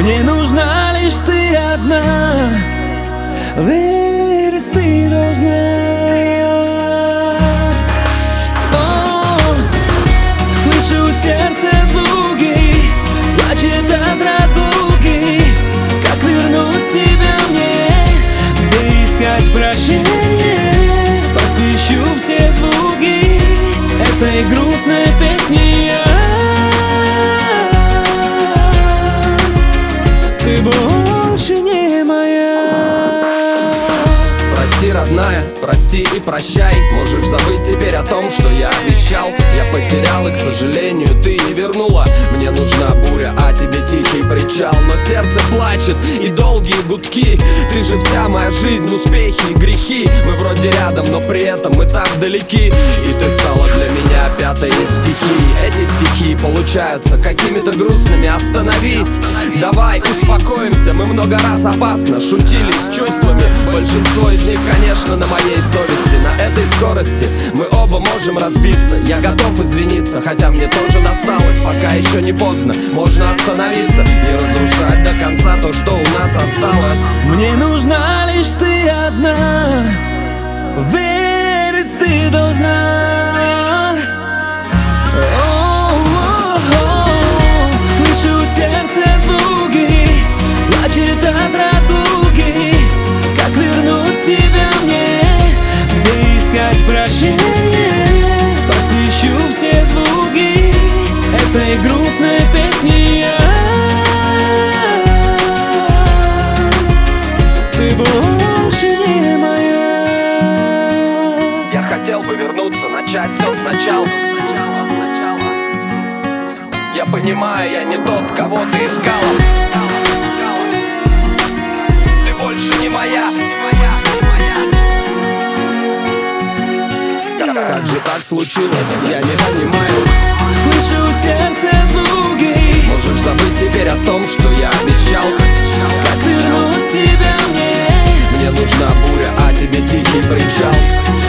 Мне нужна лишь ты одна, верить ты должна. Слышу сердце звуки, плачет от разлуки. Как вернуть тебя мне, где искать прощение? Посвящу все звуки этой грустной песни. Ты больше не моя. Прости, родная, прости и прощай. Можешь забыть теперь о том, что я обещал. Я потерял и, к сожалению, ты не вернула. Мне нужна буря, а тебе тихий причал. Но сердце плачет и долгие гудки. Ты же вся моя жизнь, успехи и грехи. Мы вроде рядом, но при этом мы так далеки. И ты стала для меня пятой из стихий. Эти стихи получаются какими-то грустными. Остановись, давай успокоимся. Мы много раз опасно шутили с чувствами. Большинство из них, конечно, на моей совести. На этой скорости мы оба можем разбиться. Я готов извиниться, хотя мне тоже досталось. Пока еще не поздно, можно остановиться. Не разрушать до конца то, что у нас осталось. Мне нужна лишь ты одна, верить ты должна. Слышу сердце звуки, плачет от разлуки. Как вернуть тебя мне, где искать прощение? Посвящу все звуки этой грустной песни. Ты больше не моя. Я хотел бы вернуться, начать все сначала. Я понимаю, я не тот, кого ты искала. Ты больше не моя. Как же так случилось, я не понимаю. Слышу сердце звуки. Можешь забыть теперь о том, что я обещал. Как вернуть тебя мне? Мне нужна буря, а тебе тихий причал.